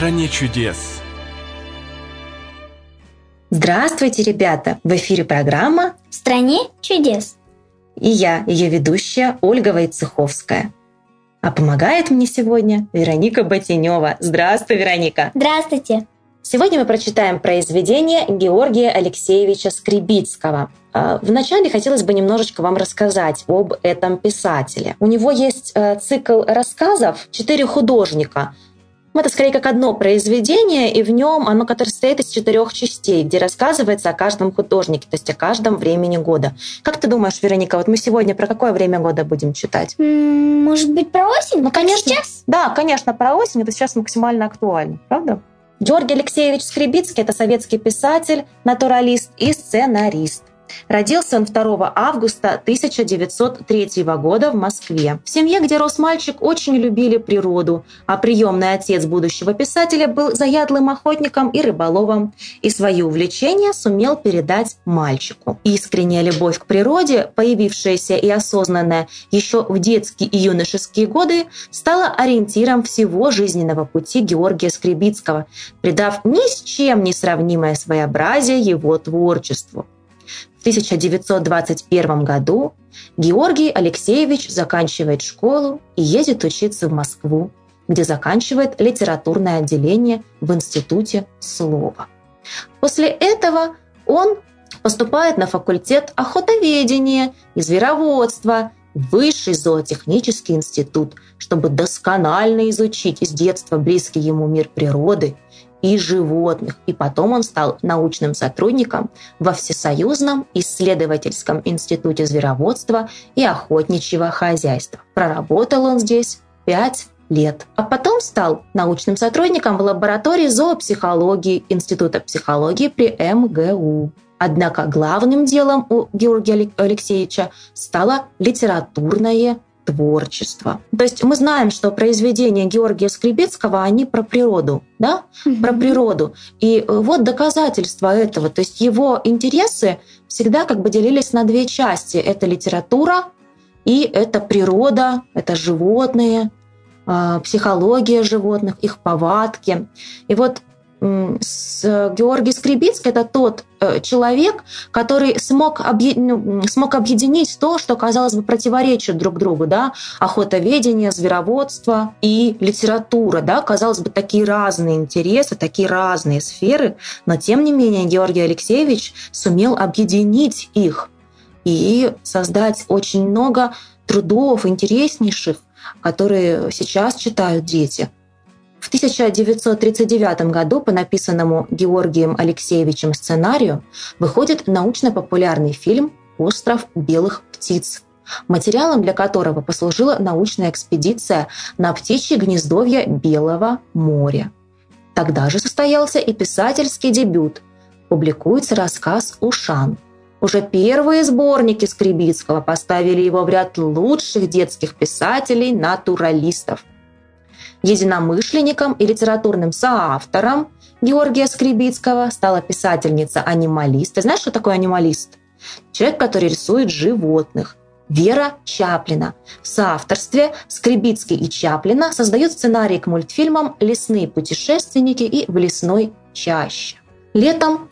стране чудес. Здравствуйте, ребята! В эфире программа «В стране чудес». И я, ее ведущая Ольга Войцеховская. А помогает мне сегодня Вероника Ботинева. Здравствуй, Вероника! Здравствуйте! Сегодня мы прочитаем произведение Георгия Алексеевича Скрибицкого. Вначале хотелось бы немножечко вам рассказать об этом писателе. У него есть цикл рассказов «Четыре художника». Это скорее как одно произведение, и в нем оно, которое состоит из 4 частей, где рассказывается о каждом художнике, то есть о каждом времени года. Как ты думаешь, Вероника, вот мы сегодня про какое время года будем читать? Может быть, про осень? Ну, конечно. Сейчас? Да, конечно, про осень. Это сейчас максимально актуально, правда? Георгий Алексеевич Скрибицкий – это советский писатель, натуралист и сценарист. Родился он 2 августа 1903 года в Москве. В семье, где рос мальчик, очень любили природу, а приемный отец будущего писателя был заядлым охотником и рыболовом, и свои увлечения сумел передать мальчику. Искренняя любовь к природе, появившаяся и осознанная еще в детские и юношеские годы, стала ориентиром всего жизненного пути Георгия Скрибицкого, придав ни с чем не сравнимое своеобразие его творчеству. В 1921 году Георгий Алексеевич заканчивает школу и едет учиться в Москву, где заканчивает литературное отделение в Институте слова. После этого он поступает на факультет охотоведения и звероводства в Высший зоотехнический институт, чтобы досконально изучить с детства близкий ему мир природы и животных. И потом он стал научным сотрудником во Всесоюзном исследовательском институте звероводства и охотничьего хозяйства. Проработал он здесь 5 лет. А потом стал научным сотрудником в лаборатории зоопсихологии Института психологии при МГУ. Однако главным делом у Георгия Алексеевича стало литературное творчество. То есть мы знаем, что произведения Георгия Скрибицкого, они про природу, да? Про природу. И вот доказательство этого. То есть его интересы всегда как бы делились на 2 части. Это литература и это природа, это животные, психология животных, их повадки. И вот Георгий Скрибицкий – это тот человек, который смог объединить то, что, казалось бы, противоречит друг другу. Да? Охотоведение, звероводство и литература. Да? Казалось бы, такие разные интересы, такие разные сферы, но, тем не менее, Георгий Алексеевич сумел объединить их и создать очень много трудов интереснейших, которые сейчас читают дети. В 1939 году по написанному Георгием Алексеевичем сценарию выходит научно-популярный фильм «Остров белых птиц», материалом для которого послужила научная экспедиция на птичьи гнездовья Белого моря. Тогда же состоялся и писательский дебют. Публикуется рассказ «Ушан». Уже первые сборники Скрибицкого поставили его в ряд лучших детских писателей-натуралистов. Единомышленником и литературным соавтором Георгия Скрибицкого стала писательница-анималист. Ты знаешь, что такое анималист? Человек, который рисует животных. Вера Чаплина. В соавторстве Скрибицкий и Чаплина создают сценарий к мультфильмам «Лесные путешественники» и «В лесной чаще». Летом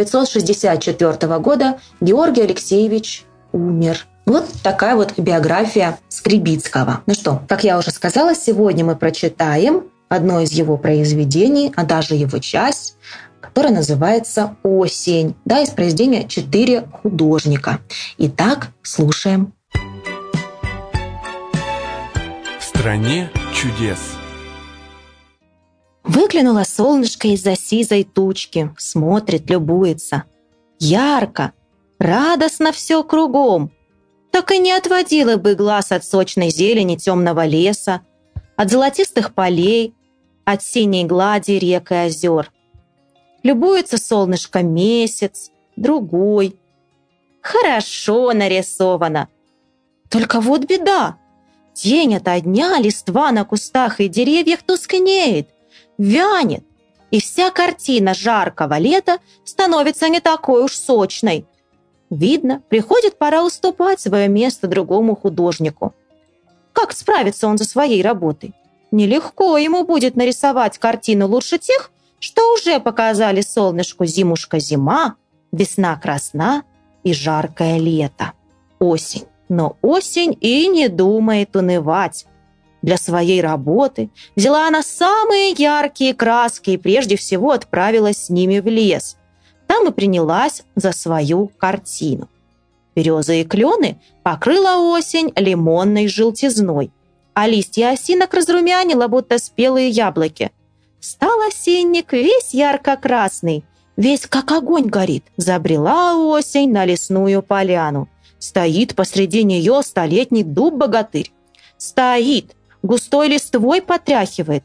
1964 года Георгий Алексеевич умер. Вот такая вот биография Скрибицкого. Ну что, как я уже сказала, сегодня мы прочитаем одно из его произведений, а даже его часть, которая называется «Осень», да, из произведения «Четыре художника». Итак, слушаем. В стране чудес. Выглянуло солнышко из-за сизой тучки, смотрит, любуется. Ярко, радостно все кругом. Так и не отводила бы глаз от сочной зелени темного леса, от золотистых полей, от синей глади рек и озер. Любуется солнышко месяц, другой. Хорошо нарисовано. Только вот беда. День ото дня листва на кустах и деревьях тускнеет, вянет, и вся картина жаркого лета становится не такой уж сочной. Видно, приходит пора уступать свое место другому художнику. Как справится он со своей работой? Нелегко ему будет нарисовать картину лучше тех, что уже показали солнышку зимушка-зима, весна-красна и жаркое лето. Осень. Но осень и не думает унывать. Для своей работы взяла она самые яркие краски и прежде всего отправилась с ними в лес. Там и принялась за свою картину. Березы и клены покрыла осень лимонной желтизной, а листья осинок разрумянила, будто спелые яблоки. Стал осенник весь ярко-красный, весь как огонь горит. Забрела осень на лесную поляну. Стоит посреди нее столетний дуб-богатырь. Стоит, густой листвой потряхивает.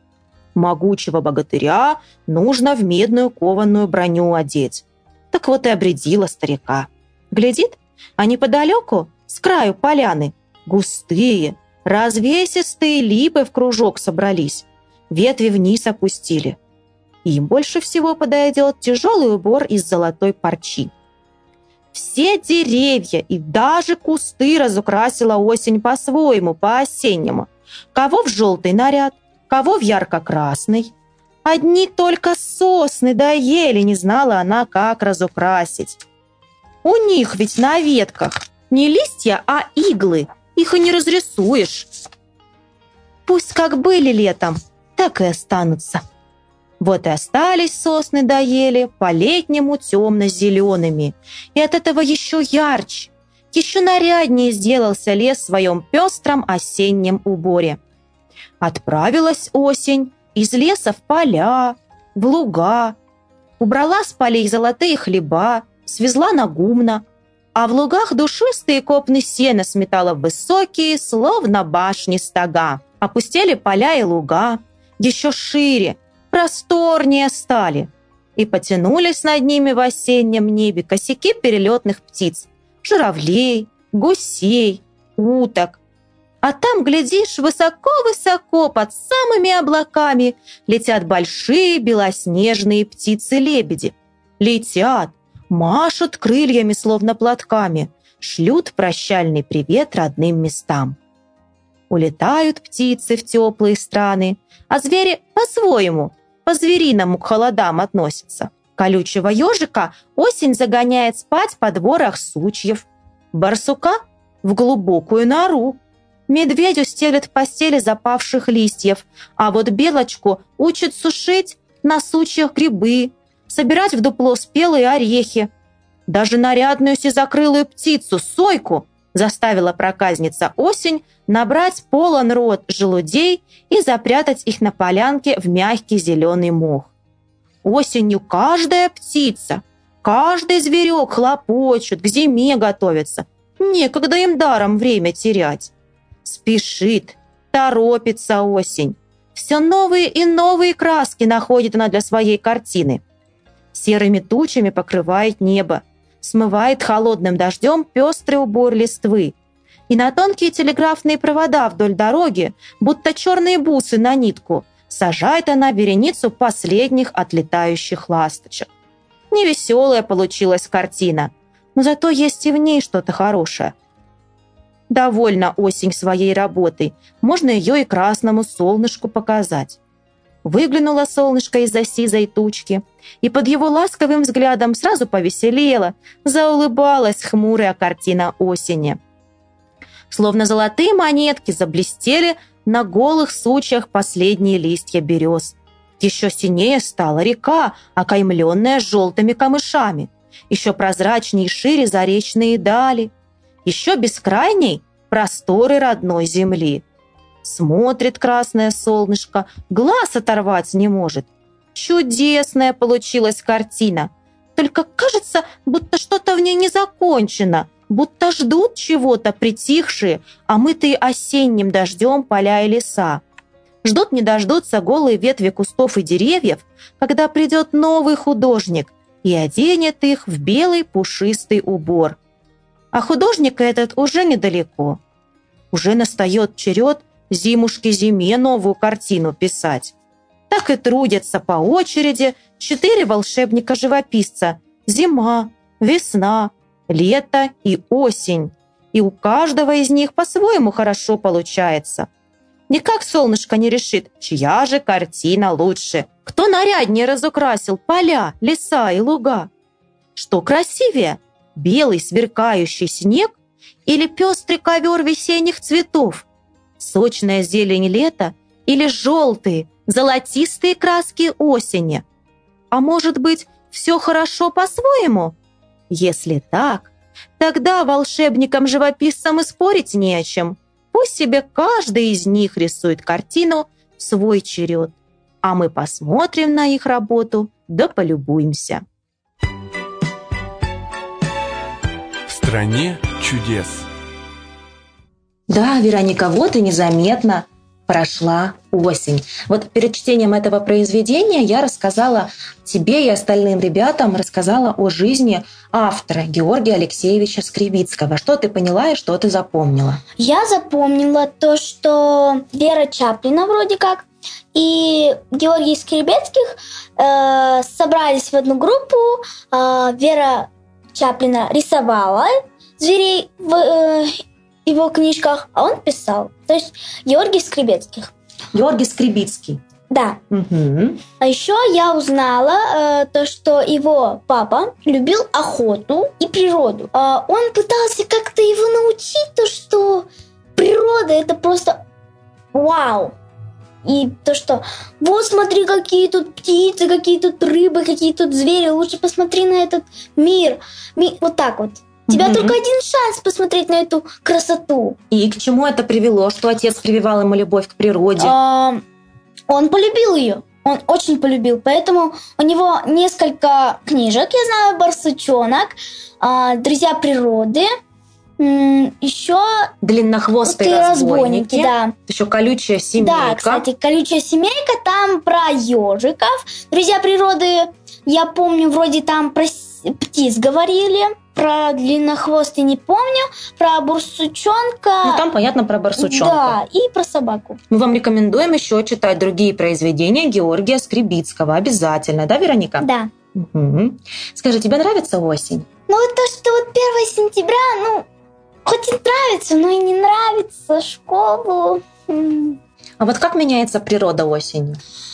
Могучего богатыря нужно в медную кованую броню одеть. Так вот и обрядила старика. Глядит, а неподалеку, с краю поляны, густые, развесистые липы в кружок собрались. Ветви вниз опустили. Им больше всего подойдет тяжелый убор из золотой парчи. Все деревья и даже кусты разукрасила осень по-своему, по-осеннему. Кого в желтый наряд, кого в ярко-красный. Одни только сосны да ели не знала она, как разукрасить. У них ведь на ветках не листья, а иглы. Их и не разрисуешь. Пусть как были летом, так и останутся. Вот и остались сосны да ели по-летнему темно-зелеными. И от этого еще ярче, еще наряднее сделался лес в своем пестром осеннем уборе. Отправилась осень из леса в поля, в луга. Убрала с полей золотые хлеба, свезла на гумно, а в лугах душистые копны сена сметала в высокие, словно башни стога. Опустели поля и луга, еще шире, просторнее стали, и потянулись над ними в осеннем небе косяки перелетных птиц, журавлей, гусей, уток. А там, глядишь, высоко-высоко под самыми облаками летят большие белоснежные птицы-лебеди. Летят, машут крыльями, словно платками, шлют прощальный привет родным местам. Улетают птицы в теплые страны, а звери по-своему, по-звериному к холодам относятся. Колючего ежика осень загоняет спать под ворох сучьев, барсука в глубокую нору, медведю стелет в постели запавших листьев, а вот белочку учат сушить на сучьях грибы, собирать в дупло спелые орехи. Даже нарядную сизокрылую птицу, сойку, заставила проказница осень набрать полон рот желудей и запрятать их на полянке в мягкий зеленый мох. Осенью каждая птица, каждый зверек хлопочут, к зиме готовятся. Некогда им даром время терять. Спешит, торопится осень. Все новые и новые краски находит она для своей картины. Серыми тучами покрывает небо, смывает холодным дождем пестрый убор листвы. И на тонкие телеграфные провода вдоль дороги, будто черные бусы на нитку, сажает она вереницу последних отлетающих ласточек. Невеселая получилась картина, но зато есть и в ней что-то хорошее. Довольна осень своей работой, можно ее и красному солнышку показать. Выглянуло солнышко из-за сизой тучки, и под его ласковым взглядом сразу повеселело, заулыбалась хмурая картина осени. Словно золотые монетки заблестели на голых сучьях последние листья берез. Еще синее стала река, окаймленная желтыми камышами. Еще прозрачнее и шире заречные дали. Еще бескрайней просторы родной земли. Смотрит красное солнышко, глаз оторвать не может. Чудесная получилась картина. Только кажется, будто что-то в ней не закончено, будто ждут чего-то притихшие, омытые осенним дождем поля и леса. Ждут не дождутся голые ветви кустов и деревьев, когда придет новый художник и оденет их в белый пушистый убор. А художник этот уже недалеко. Уже настает черед зимушке-зиме новую картину писать. Так и трудятся по очереди 4 волшебника-живописца: зима, весна, лето и осень. И у каждого из них по-своему хорошо получается. Никак солнышко не решит, чья же картина лучше. Кто наряднее разукрасил поля, леса и луга? Что красивее, белый сверкающий снег или пестрый ковер весенних цветов? Сочная зелень лета или желтые, золотистые краски осени? А может быть, все хорошо по-своему? Если так, тогда волшебникам-живописцам и спорить не о чем. Пусть себе каждый из них рисует картину в свой черед, а мы посмотрим на их работу да полюбуемся. В стране чудес. Да, Вероника, вот и незаметно прошла осень. Вот перед чтением этого произведения я рассказала тебе и остальным ребятам, рассказала о жизни автора Георгия Алексеевича Скребицкого. Что ты поняла и что ты запомнила? Я запомнила то, что Вера Чаплина вроде как и Георгий Скребецких собрались в одну группу. Вера Чаплина рисовала зверей в его книжках, а он писал. То есть Георгий Скребецких. Георгий Скребицкий. Да. Угу. А еще я узнала то, что его папа любил охоту и природу. Он пытался как-то его научить, то, что природа — это просто вау. И то, что вот смотри, какие тут птицы, какие тут рыбы, какие тут звери. Лучше посмотри на этот мир. Вот так вот. У тебя только один шанс посмотреть на эту красоту. И к чему это привело, что отец прививал ему любовь к природе? Он полюбил ее. Он очень полюбил. Поэтому у него несколько книжек. Я знаю «Барсучонок», «Друзья природы», еще «Длиннохвостые разбойники». Да. Еще «Колючая семейка». Да, кстати, «Колючая семейка», там про ежиков. «Друзья природы», я помню, вроде там про птиц говорили. Про длиннохвостый не помню, про барсучонка. Ну, там, понятно, про барсучонка. Да, и про собаку. Мы вам рекомендуем еще читать другие произведения Георгия Скребицкого. Обязательно, да, Вероника? Да. Угу. Скажи, тебе нравится осень? Ну, вот то, что вот 1 сентября, хоть и нравится, но и не нравится школу. А вот как меняется природа осенью?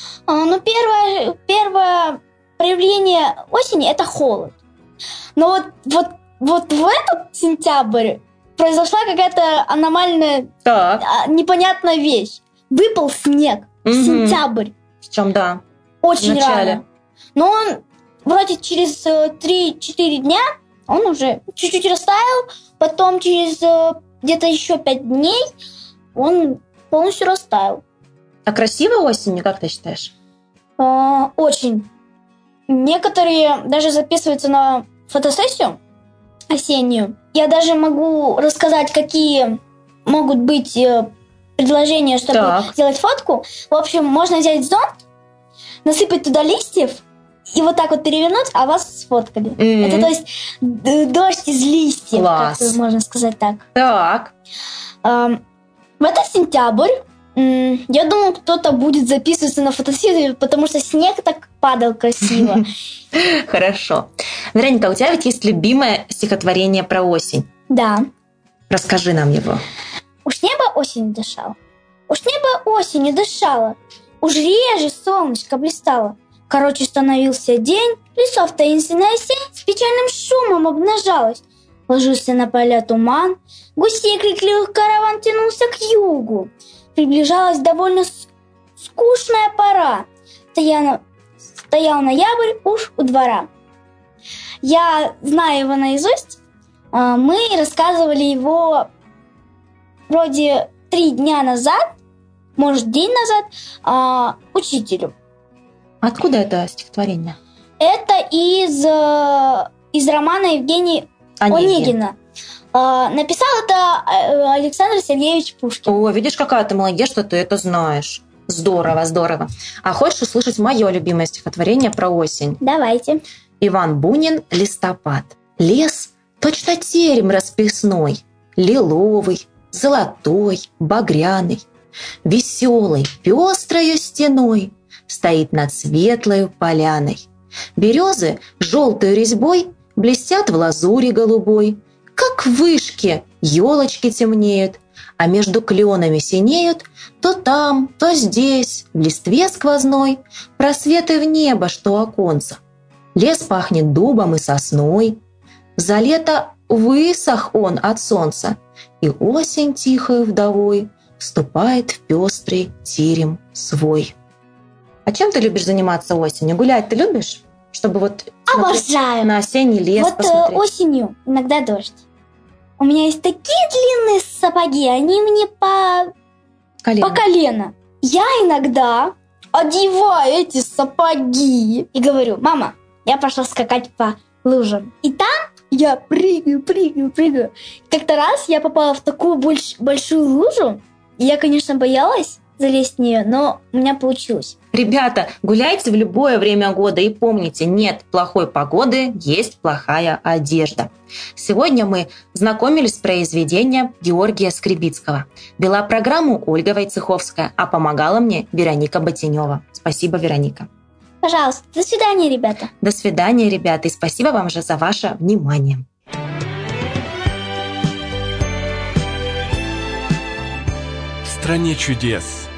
Первое проявление осени – это холод. Но вот в этот сентябрь произошла какая-то аномальная, непонятная вещь. Выпал снег в сентябрь. Причем, да. Очень рано. Но он вроде через 3-4 дня он уже чуть-чуть растаял. Потом через где-то еще 5 дней он полностью растаял. А красиво осенью, как ты считаешь? Очень. Некоторые даже записываются на фотосессию осеннюю. Я даже могу рассказать, какие могут быть предложения, чтобы сделать фотку. В общем, можно взять зонт, насыпать туда листьев и вот так вот перевернуть, а вас сфоткали. Это, то есть, дождь из листьев, Класс. как можно сказать так. Так. В этот сентябрь я думаю, кто-то будет записываться на фотосессию, потому что снег так падал красиво. Хорошо. Вероника, у тебя ведь есть любимое стихотворение про осень. Да. Расскажи нам его. Уж небо осенью дышало. Уж небо осенью дышало. Уж реже солнышко блистало. Короче, становился день, лесов таинственная сень с печальным шумом обнажалась. Ложился на поля туман, гусей крикливых караван тянулся к югу. Приближалась довольно скучная пора. Стоял ноябрь уж у двора. Я знаю его наизусть. Мы рассказывали его вроде 3 дня назад, может, день назад, учителю. Откуда это стихотворение? Это из романа Евгения Онегина. Написал это Александр Сергеевич Пушкин. О, видишь, какая ты молодец, что ты это знаешь. Здорово, здорово. А хочешь услышать мое любимое стихотворение про осень? Давайте. Иван Бунин «Листопад». Лес точно терем расписной, лиловый, золотой, багряный, веселый, пестрою стеной стоит над светлою поляной. Березы желтою резьбой блестят в лазури голубой, как вышки елочки темнеют, А между кленами синеют то там, то здесь, в листве сквозной, просветы в небо, что оконца. Лес пахнет дубом и сосной. За лето высох он от солнца, и осень тихою вдовой вступает в пестрый терем свой. А чем ты любишь заниматься осенью? Гулять ты любишь? Чтобы вот Обожаю! на осенний лес Вот посмотреть. осенью иногда дождь. У меня есть такие длинные сапоги, они мне по колено. Я иногда одеваю эти сапоги и говорю: мама, я пошла скакать по лужам. И там я прыгаю. Как-то раз я попала в такую большую лужу, и я, конечно, боялась залезть в нее, но у меня получилось. Ребята, гуляйте в любое время года и помните, нет плохой погоды, есть плохая одежда. Сегодня мы знакомились с произведением Георгия Скребицкого. Вела программу Ольга Войцеховская, а помогала мне Вероника Ботинева. Спасибо, Вероника. Пожалуйста, до свидания, ребята. До свидания, ребята, и спасибо вам же за ваше внимание. В стране чудес.